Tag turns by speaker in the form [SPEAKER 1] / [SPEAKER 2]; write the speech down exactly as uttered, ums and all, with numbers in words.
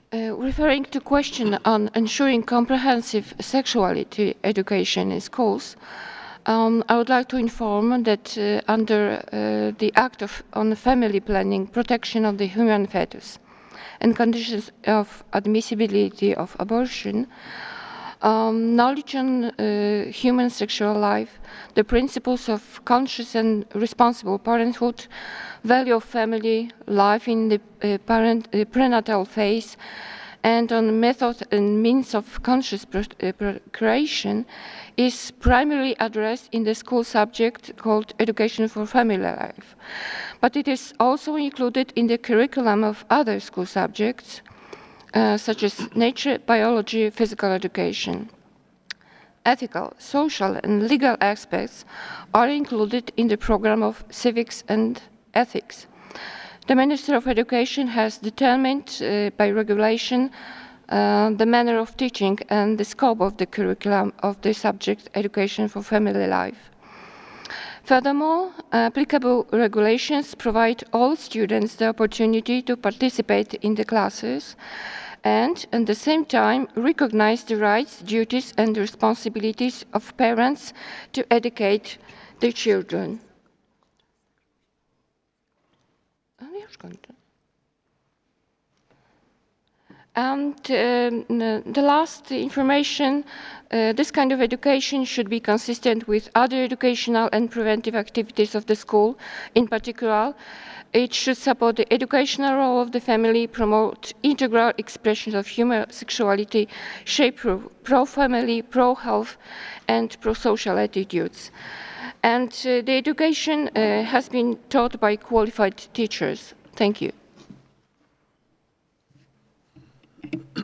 [SPEAKER 1] Uh, referring to question on ensuring comprehensive sexuality education in schools, um, I would like to inform that uh, under uh, the Act of, on Family Planning, Protection of the Human Fetus and Conditions of Admissibility of Abortion, um, knowledge on uh, human sexual life, the principles of conscious and responsible parenthood, value of family life in the uh, parent, uh, prenatal phase, and on method and means of conscious uh, procreation is primarily addressed in the school subject called Education for Family Life. But it is also included in the curriculum of other school subjects, uh, such as nature, biology, physical education. Ethical, social, and legal aspects are included in the program of civics and ethics. The Minister of Education has determined uh, by regulation uh, the manner of teaching and the scope of the curriculum of the subject Education for Family Life. Furthermore, applicable regulations provide all students the opportunity to participate in the classes and, at the same time, recognize the rights, duties, and responsibilities of parents to educate their children. And um, the last information, uh, this kind of education should be consistent with other educational and preventive activities of the school. In particular, it should support the educational role of the family, promote integral expressions of human sexuality, shape pro-family, pro-health, and pro-social attitudes. And uh, the education uh, has been taught by qualified teachers. Thank you.